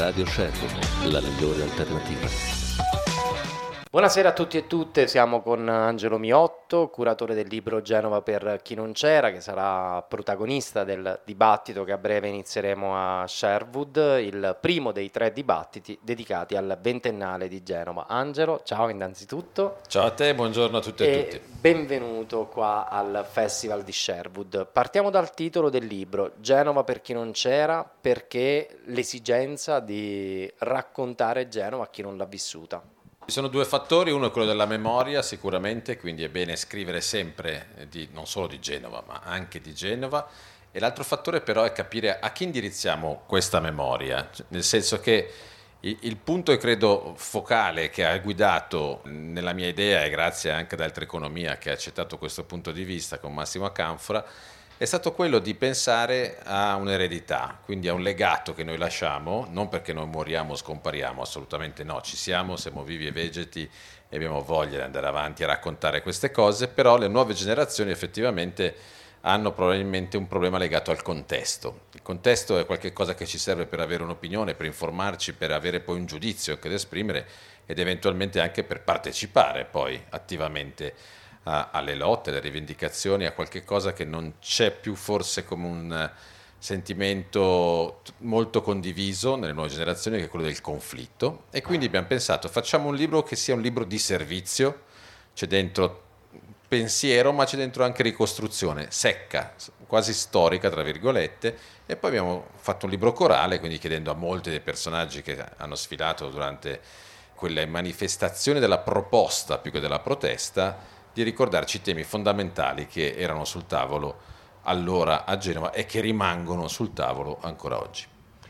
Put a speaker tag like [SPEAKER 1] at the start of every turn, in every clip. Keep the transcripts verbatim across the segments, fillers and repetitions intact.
[SPEAKER 1] Radio Sherwood, la migliore alternativa.
[SPEAKER 2] Buonasera a tutti e tutte, siamo con Angelo Miotto, curatore del libro Genova per chi non c'era, che sarà protagonista del dibattito che a breve inizieremo a Sherwood, il primo dei tre dibattiti dedicati al ventennale di Genova. Angelo, ciao innanzitutto.
[SPEAKER 3] Ciao a te, buongiorno a tutte e, e tutti.
[SPEAKER 2] Benvenuto qua al Festival di Sherwood. Partiamo dal titolo del libro, Genova per chi non c'era, perché l'esigenza di raccontare Genova a chi non l'ha vissuta.
[SPEAKER 3] Ci sono due fattori, uno è quello della memoria sicuramente, quindi è bene scrivere sempre di, non solo di Genova ma anche di Genova, e l'altro fattore però è capire a chi indirizziamo questa memoria, nel senso che il, il punto credo focale che ha guidato nella mia idea, e grazie anche ad Altra Economia che ha accettato questo punto di vista con Massimo Acanfora, è stato quello di pensare a un'eredità, quindi a un legato che noi lasciamo, non perché noi moriamo o scompariamo, assolutamente no, ci siamo, siamo vivi e vegeti e abbiamo voglia di andare avanti a raccontare queste cose, però le nuove generazioni effettivamente hanno probabilmente un problema legato al contesto. Il contesto è qualcosa che ci serve per avere un'opinione, per informarci, per avere poi un giudizio che da esprimere ed eventualmente anche per partecipare poi attivamente alle lotte, alle rivendicazioni, a qualche cosa che non c'è più forse come un sentimento molto condiviso nelle nuove generazioni, che è quello del conflitto, e quindi abbiamo pensato facciamo un libro che sia un libro di servizio, c'è dentro pensiero ma c'è dentro anche ricostruzione secca, quasi storica tra virgolette, e poi abbiamo fatto un libro corale, quindi chiedendo a molti dei personaggi che hanno sfilato durante quelle manifestazioni della proposta più che della protesta di ricordarci temi fondamentali che erano sul tavolo allora a Genova e che rimangono sul tavolo ancora oggi.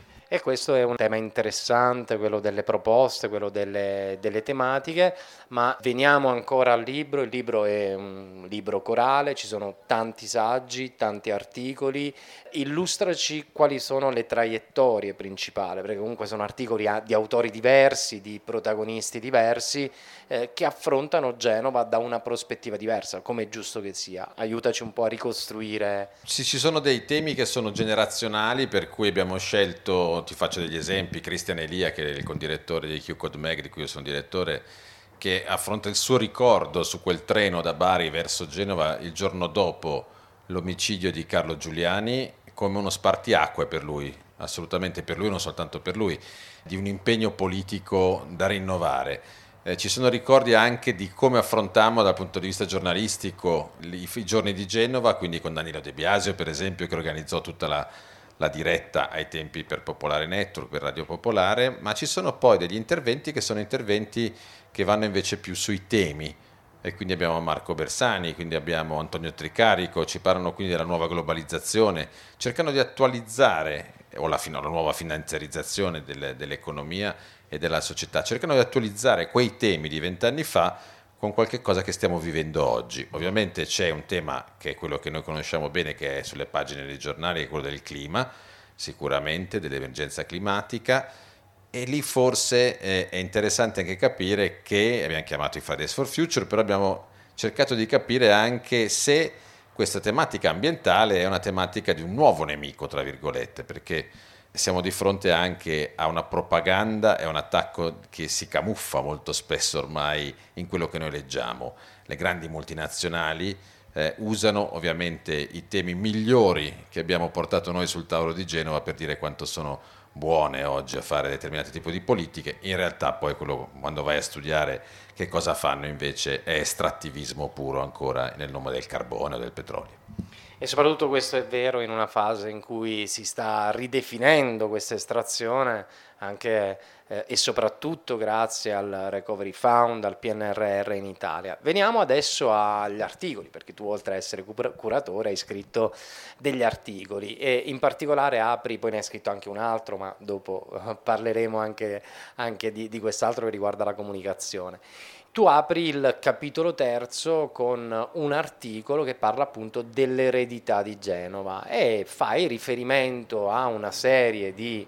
[SPEAKER 2] E questo è un tema interessante, quello delle proposte, quello delle, delle tematiche, ma veniamo ancora al libro. Il libro è un libro corale, ci sono tanti saggi, tanti articoli. Illustraci quali sono le traiettorie principali, perché comunque sono articoli di autori diversi, di protagonisti diversi, eh, che affrontano Genova da una prospettiva diversa, come è giusto che sia. Aiutaci un po' a ricostruire.
[SPEAKER 3] Sì, ci sono dei temi che sono generazionali, per cui abbiamo scelto, ti faccio degli esempi, Cristian Elia, che è il condirettore di Q Code Mag, di cui io sono direttore, che affronta il suo ricordo su quel treno da Bari verso Genova il giorno dopo l'omicidio di Carlo Giuliani come uno spartiacque per lui, assolutamente per lui, non soltanto per lui, di un impegno politico da rinnovare. Eh, ci sono ricordi anche di come affrontammo dal punto di vista giornalistico i, i giorni di Genova, quindi con Danilo De Biasio per esempio, che organizzò tutta la, la diretta ai tempi per Popolare Network, per Radio Popolare, ma ci sono poi degli interventi che sono interventi che vanno invece più sui temi, e quindi abbiamo Marco Bersani, quindi abbiamo Antonio Tricarico, ci parlano quindi della nuova globalizzazione, cercano di attualizzare, o la, la nuova finanziarizzazione delle, dell'economia e della società, cercano di attualizzare quei temi di vent'anni fa con qualche cosa che stiamo vivendo oggi. Ovviamente c'è un tema che è quello che noi conosciamo bene, che è sulle pagine dei giornali, che è quello del clima, sicuramente, dell'emergenza climatica, e lì forse è interessante anche capire che abbiamo chiamato i Fridays for Future, però abbiamo cercato di capire anche se questa tematica ambientale è una tematica di un nuovo nemico, tra virgolette, perché siamo di fronte anche a una propaganda e a un attacco che si camuffa molto spesso ormai in quello che noi leggiamo. Le grandi multinazionali eh, usano ovviamente i temi migliori che abbiamo portato noi sul tavolo di Genova per dire quanto sono buone oggi a fare determinati tipi di politiche. In realtà poi quello, quando vai a studiare che cosa fanno invece, è estrattivismo puro ancora nel nome del carbone o del petrolio.
[SPEAKER 2] E soprattutto questo è vero in una fase in cui si sta ridefinendo questa estrazione anche eh, e soprattutto grazie al Recovery Fund, al P N R R in Italia. Veniamo adesso agli articoli, perché tu oltre a essere curatore hai scritto degli articoli e in particolare apri, poi ne hai scritto anche un altro, ma dopo eh, parleremo anche, anche di, di quest'altro che riguarda la comunicazione. Tu apri il capitolo terzo con un articolo che parla appunto dell'eredità di Genova e fai riferimento a una serie di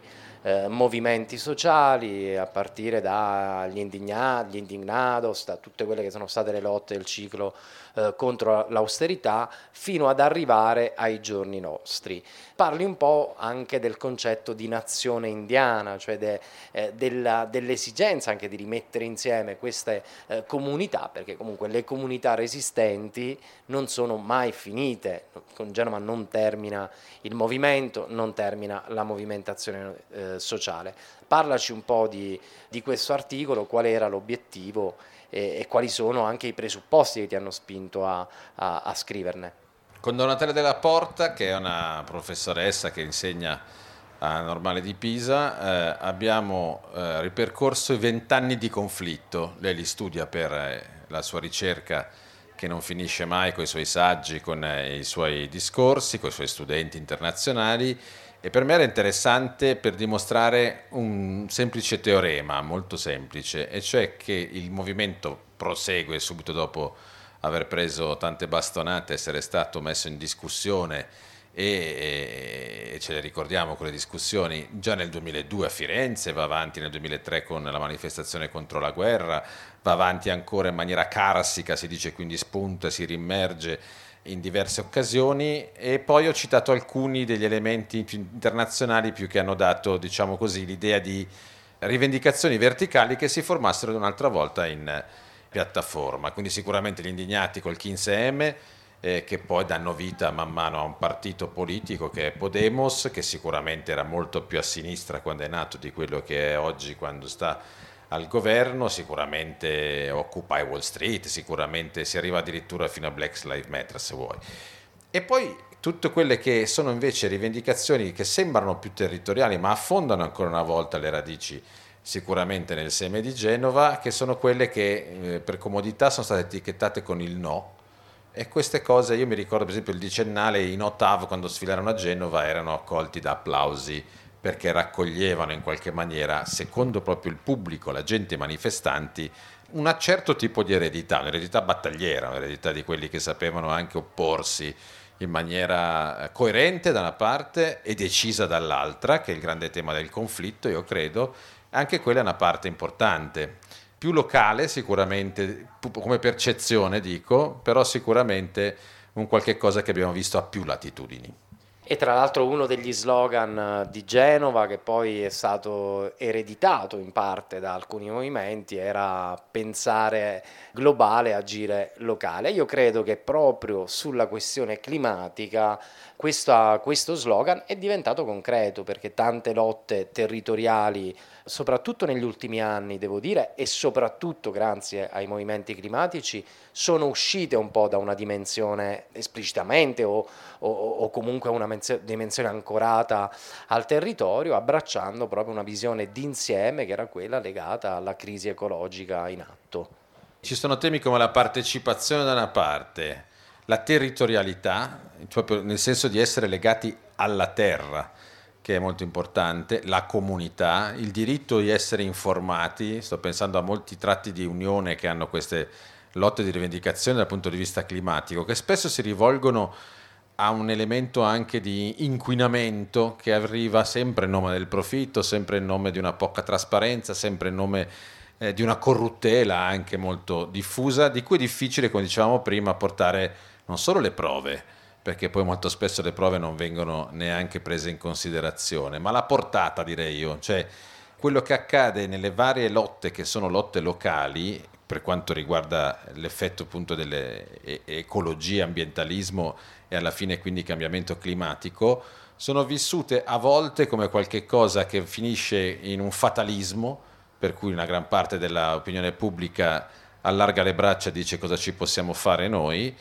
[SPEAKER 2] eh, movimenti sociali, a partire dagli indigna- gli indignados, da tutte quelle che sono state le lotte del ciclo eh, contro l'austerità, fino ad arrivare ai giorni nostri. Parli un po' anche del concetto di nazione indiana, cioè de, eh, della, dell'esigenza anche di rimettere insieme queste eh, comunità, perché comunque le comunità resistenti non sono mai finite, con Genova non termina il movimento, non termina la movimentazione eh, sociale. Parlaci un po' di, di questo articolo, qual era l'obiettivo e, e quali sono anche i presupposti che ti hanno spinto a, a, a scriverne.
[SPEAKER 3] Con Donatella Della Porta, che è una professoressa che insegna a Normale di Pisa, eh, abbiamo eh, ripercorso i vent'anni di conflitto. Lei li studia per eh, la sua ricerca che non finisce mai con i suoi saggi, con eh, i suoi discorsi, con i suoi studenti internazionali, e per me era interessante per dimostrare un semplice teorema, molto semplice, e cioè che il movimento prosegue subito dopo aver preso tante bastonate, essere stato messo in discussione, e, e ce le ricordiamo quelle discussioni già nel duemiladue a Firenze, va avanti nel duemilatré con la manifestazione contro la guerra, va avanti ancora in maniera carsica, si dice, quindi spunta, si rimmerge in diverse occasioni. E poi ho citato alcuni degli elementi più internazionali più che hanno dato, diciamo così, l'idea di rivendicazioni verticali che si formassero un'altra volta in piattaforma. Quindi sicuramente gli indignati col quindici emme, eh, che poi danno vita man mano a un partito politico che è Podemos, che sicuramente era molto più a sinistra quando è nato di quello che è oggi quando sta al governo, sicuramente Occupy Wall Street, sicuramente si arriva addirittura fino a Black Lives Matter se vuoi. E poi tutte quelle che sono invece rivendicazioni che sembrano più territoriali ma affondano ancora una volta le radici sicuramente nel seme di Genova, che sono quelle che eh, per comodità sono state etichettate con il no. E queste cose, io mi ricordo per esempio il decennale, i No T A V quando sfilarono a Genova erano accolti da applausi perché raccoglievano in qualche maniera, secondo proprio il pubblico, la gente, i manifestanti, un certo tipo di eredità, un'eredità battagliera, un'eredità di quelli che sapevano anche opporsi in maniera coerente da una parte e decisa dall'altra, che è il grande tema del conflitto, io credo. Anche quella è una parte importante, più locale sicuramente, come percezione dico, però sicuramente un qualche cosa che abbiamo visto a più latitudini.
[SPEAKER 2] E tra l'altro uno degli slogan di Genova, che poi è stato ereditato in parte da alcuni movimenti, era pensare globale, agire locale. Io credo che proprio sulla questione climatica questa, questo slogan è diventato concreto, perché tante lotte territoriali, soprattutto negli ultimi anni devo dire, e soprattutto grazie ai movimenti climatici, sono uscite un po' da una dimensione esplicitamente o, o, o comunque una dimensione ancorata al territorio, abbracciando proprio una visione d'insieme che era quella legata alla crisi ecologica in atto.
[SPEAKER 3] Ci sono temi come la partecipazione da una parte, la territorialità, proprio nel senso di essere legati alla terra, che è molto importante, la comunità, il diritto di essere informati. Sto pensando a molti tratti di unione che hanno queste lotte di rivendicazione dal punto di vista climatico, che spesso si rivolgono a un elemento anche di inquinamento che arriva sempre in nome del profitto, sempre in nome di una poca trasparenza, sempre in nome eh, di una corruttela anche molto diffusa, di cui è difficile, come dicevamo prima, portare non solo le prove, perché poi molto spesso le prove non vengono neanche prese in considerazione, ma la portata, direi io, cioè quello che accade nelle varie lotte che sono lotte locali per quanto riguarda l'effetto appunto dell'ecologia, ambientalismo e alla fine quindi cambiamento climatico, sono vissute a volte come qualche cosa che finisce in un fatalismo, per cui una gran parte dell'opinione pubblica allarga le braccia e dice cosa ci possiamo fare noi,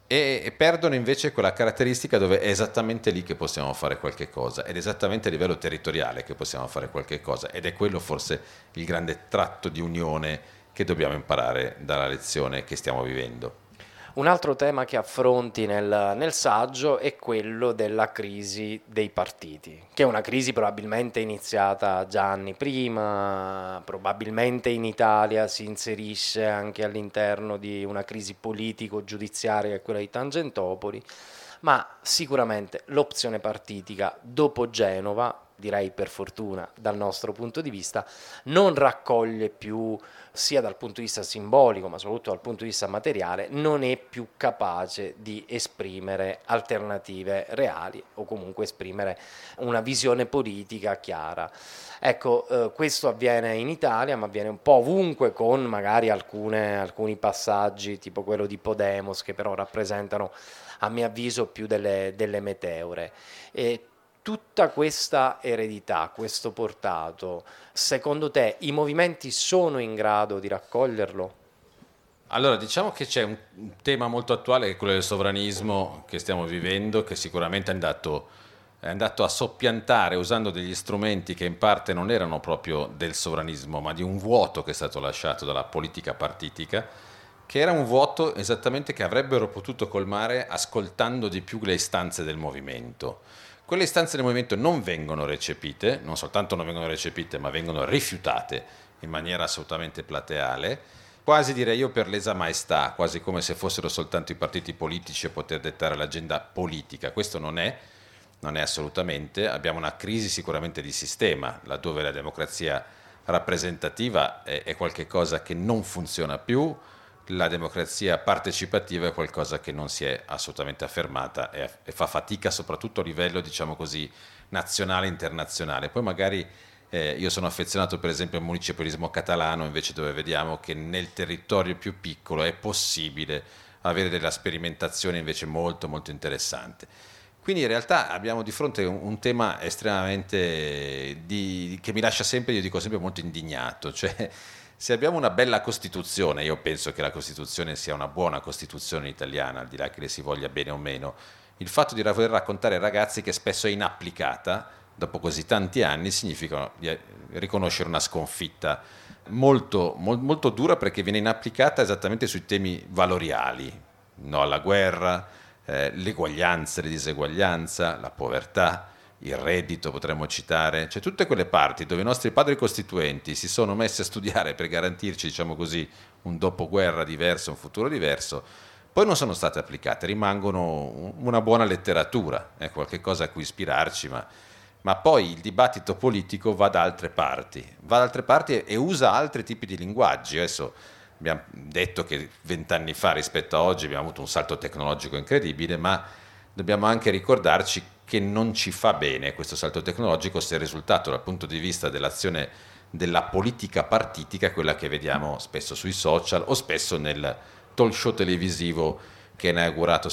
[SPEAKER 3] e perdono invece quella caratteristica dove è esattamente lì che possiamo fare qualche cosa, ed è esattamente a livello territoriale che possiamo fare qualche cosa, ed è quello forse il grande tratto di unione che dobbiamo imparare dalla lezione che stiamo vivendo.
[SPEAKER 2] Un altro tema che affronti nel, nel saggio è quello della crisi dei partiti, che è una crisi probabilmente iniziata già anni prima, probabilmente in Italia si inserisce anche all'interno di una crisi politico-giudiziaria che è quella di Tangentopoli, ma sicuramente l'opzione partitica dopo Genova direi per fortuna dal nostro punto di vista, non raccoglie più, sia dal punto di vista simbolico ma soprattutto dal punto di vista materiale, non è più capace di esprimere alternative reali o comunque esprimere una visione politica chiara. Ecco, eh, questo avviene in Italia, ma avviene un po' ovunque, con magari alcune, alcuni passaggi tipo quello di Podemos, che però rappresentano a mio avviso più delle, delle meteore. E tutta questa eredità, questo portato, secondo te i movimenti sono in grado di raccoglierlo?
[SPEAKER 3] Allora, diciamo che c'è un tema molto attuale, che è quello del sovranismo che stiamo vivendo, che sicuramente è andato, è andato a soppiantare, usando degli strumenti che in parte non erano proprio del sovranismo, ma di un vuoto che è stato lasciato dalla politica partitica, che era un vuoto esattamente che avrebbero potuto colmare ascoltando di più le istanze del movimento. Quelle istanze del movimento non vengono recepite, non soltanto non vengono recepite, ma vengono rifiutate in maniera assolutamente plateale, quasi direi io per lesa maestà, quasi come se fossero soltanto i partiti politici a poter dettare l'agenda politica. Questo non è, non è assolutamente. Abbiamo una crisi sicuramente di sistema, laddove la democrazia rappresentativa è, è qualcosa che non funziona più, la democrazia partecipativa è qualcosa che non si è assolutamente affermata e, e fa fatica soprattutto a livello, diciamo così, nazionale e internazionale. Poi magari eh, io sono affezionato per esempio al municipalismo catalano, invece, dove vediamo che nel territorio più piccolo è possibile avere della sperimentazione invece molto molto interessante. Quindi in realtà abbiamo di fronte un, un tema estremamente di, che mi lascia sempre, io dico sempre, molto indignato, cioè se abbiamo una bella Costituzione, io penso che la Costituzione sia una buona Costituzione italiana, al di là che le si voglia bene o meno, il fatto di voler raccontare ai ragazzi che spesso è inapplicata, dopo così tanti anni, significa riconoscere una sconfitta molto, molto dura, perché viene inapplicata esattamente sui temi valoriali, no alla guerra, eh, l'eguaglianza, la diseguaglianza, la povertà, il reddito potremmo citare, cioè tutte quelle parti dove i nostri padri costituenti si sono messi a studiare per garantirci, diciamo così, un dopoguerra diverso, un futuro diverso, poi non sono state applicate, rimangono una buona letteratura, è qualcosa a cui ispirarci, ma, ma poi il dibattito politico va da altre parti, va da altre parti e, e usa altri tipi di linguaggi. Adesso abbiamo detto che vent'anni fa rispetto a oggi abbiamo avuto un salto tecnologico incredibile, ma dobbiamo anche ricordarci che non ci fa bene questo salto tecnologico se il risultato dal punto di vista dell'azione della politica partitica è quella che vediamo spesso sui social o spesso nel talk show televisivo che ha inaugurato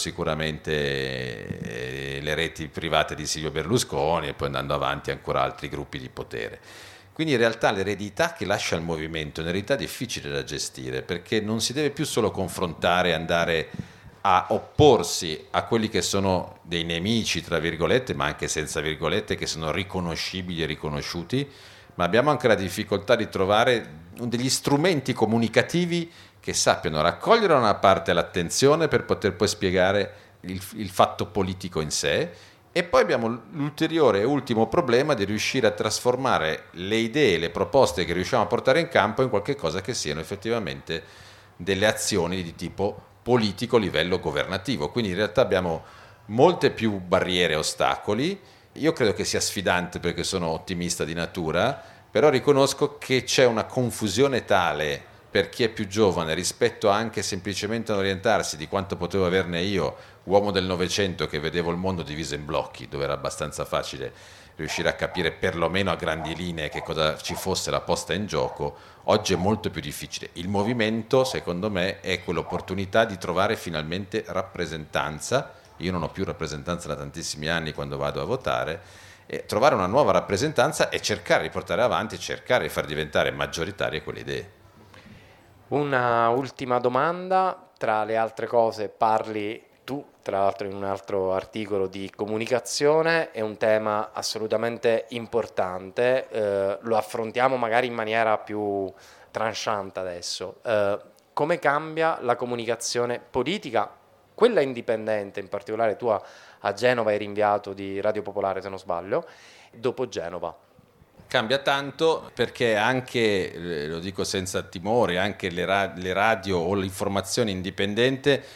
[SPEAKER 3] sicuramente le reti private di Silvio Berlusconi e poi andando avanti ancora altri gruppi di potere. Quindi in realtà l'eredità che lascia il movimento è un'eredità difficile da gestire, perché non si deve più solo confrontare e andare a opporsi a quelli che sono dei nemici, tra virgolette, ma anche senza virgolette, che sono riconoscibili e riconosciuti, ma abbiamo anche la difficoltà di trovare degli strumenti comunicativi che sappiano raccogliere da una parte l'attenzione per poter poi spiegare il, il fatto politico in sé, e poi abbiamo l'ulteriore e ultimo problema di riuscire a trasformare le idee, le proposte che riusciamo a portare in campo in qualche cosa che siano effettivamente delle azioni di tipo politico a livello governativo. Quindi in realtà abbiamo molte più barriere e ostacoli. Io credo che sia sfidante, perché sono ottimista di natura, però riconosco che c'è una confusione tale per chi è più giovane rispetto anche semplicemente a orientarsi di quanto potevo averne io, uomo del Novecento, che vedevo il mondo diviso in blocchi, dove era abbastanza facile riuscire a capire perlomeno a grandi linee che cosa ci fosse la posta in gioco. Oggi è molto più difficile. Il movimento, secondo me, è quell'opportunità di trovare finalmente rappresentanza. Io non ho più rappresentanza da tantissimi anni quando vado a votare, e trovare una nuova rappresentanza e cercare di portare avanti, cercare di far diventare maggioritarie quelle idee.
[SPEAKER 2] Una ultima domanda, tra le altre cose parli tu, tra l'altro, in un altro articolo di comunicazione, è un tema assolutamente importante, eh, lo affrontiamo magari in maniera più tranchant adesso. Eh, come cambia la comunicazione politica, quella indipendente, in particolare tu a, a Genova eri inviato di Radio Popolare, se non sbaglio, dopo Genova?
[SPEAKER 3] Cambia tanto, perché anche, lo dico senza timore, anche le, ra- le radio o l'informazione indipendente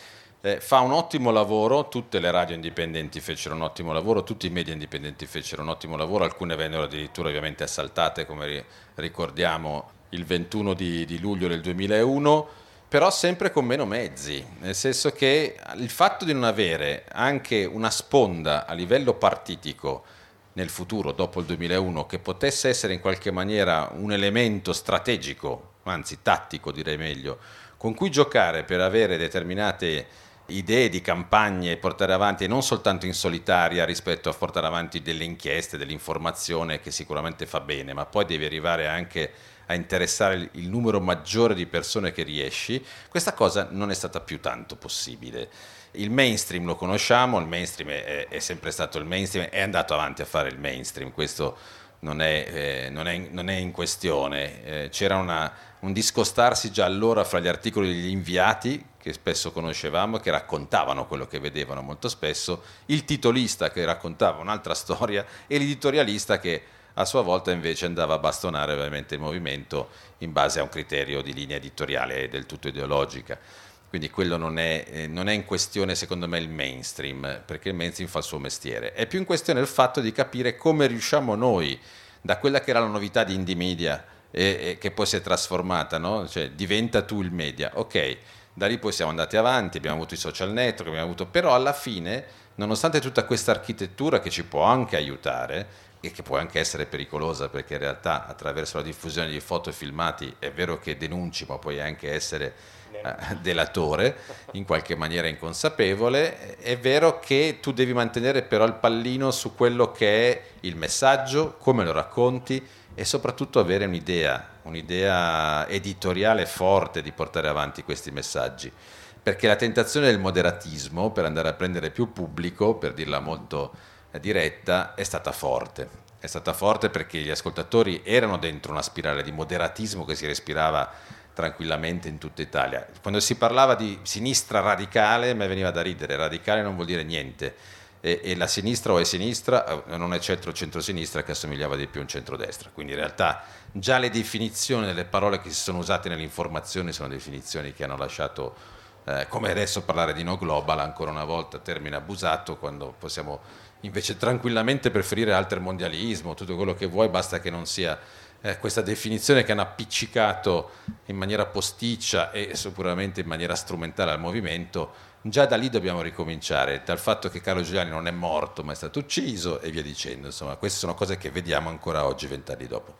[SPEAKER 3] Eh, fa un ottimo lavoro, tutte le radio indipendenti fecero un ottimo lavoro, tutti i media indipendenti fecero un ottimo lavoro, alcune vennero addirittura ovviamente assaltate, come ri- ricordiamo il ventuno di, di luglio del duemilauno, però sempre con meno mezzi, nel senso che il fatto di non avere anche una sponda a livello partitico nel futuro, dopo il duemilauno, che potesse essere in qualche maniera un elemento strategico, anzi tattico direi meglio, con cui giocare per avere determinate idee di campagne e portare avanti, e non soltanto in solitaria rispetto a portare avanti delle inchieste, dell'informazione che sicuramente fa bene, ma poi devi arrivare anche a interessare il numero maggiore di persone che riesci, questa cosa non è stata più tanto possibile. Il mainstream lo conosciamo, il mainstream è, è sempre stato il mainstream, è andato avanti a fare il mainstream, questo non è, eh, non è, non è in questione. Eh, c'era una, un discostarsi già allora fra gli articoli degli inviati, che spesso conoscevamo, che raccontavano quello che vedevano molto spesso, il titolista che raccontava un'altra storia e l'editorialista che a sua volta invece andava a bastonare ovviamente il movimento in base a un criterio di linea editoriale del tutto ideologica. Quindi quello non è, eh, non è in questione secondo me il mainstream, perché il mainstream fa il suo mestiere. È più in questione il fatto di capire come riusciamo noi, da quella che era la novità di Indie Media, e, e che poi si è trasformata, no? Cioè diventa tu il media, ok, da lì poi siamo andati avanti, abbiamo avuto i social network, abbiamo avuto, però alla fine, nonostante tutta questa architettura che ci può anche aiutare, e che può anche essere pericolosa, perché in realtà attraverso la diffusione di foto e filmati è vero che denunci, ma puoi anche essere eh, delatore in qualche maniera inconsapevole, è vero che tu devi mantenere però il pallino su quello che è il messaggio, come lo racconti, e soprattutto avere un'idea, un'idea editoriale forte di portare avanti questi messaggi, perché la tentazione del moderatismo per andare a prendere più pubblico, per dirla molto diretta, è stata forte. È stata forte perché gli ascoltatori erano dentro una spirale di moderatismo che si respirava tranquillamente in tutta Italia. Quando si parlava di sinistra radicale, a me veniva da ridere, radicale non vuol dire niente, e, e la sinistra o è sinistra, non è certo il centrosinistra che assomigliava di più a un centrodestra, quindi in realtà già le definizioni delle parole che si sono usate nell'informazione sono definizioni che hanno lascito, eh, come adesso parlare di no global, ancora una volta termine abusato, quando possiamo invece tranquillamente preferire altermondialismo, tutto quello che vuoi, basta che non sia eh, questa definizione che hanno appiccicato in maniera posticcia e sicuramente in maniera strumentale al movimento. Già da lì dobbiamo ricominciare, dal fatto che Carlo Giuliani non è morto ma è stato ucciso e via dicendo. Insomma, queste sono cose che vediamo ancora oggi, vent'anni dopo.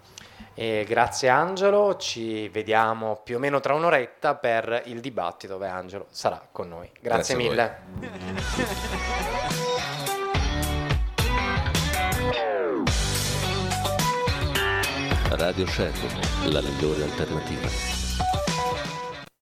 [SPEAKER 2] E grazie Angelo, ci vediamo più o meno tra un'oretta per il dibattito dove Angelo sarà con noi. Grazie, grazie mille.
[SPEAKER 1] Radio Sherwood, la migliore alternativa.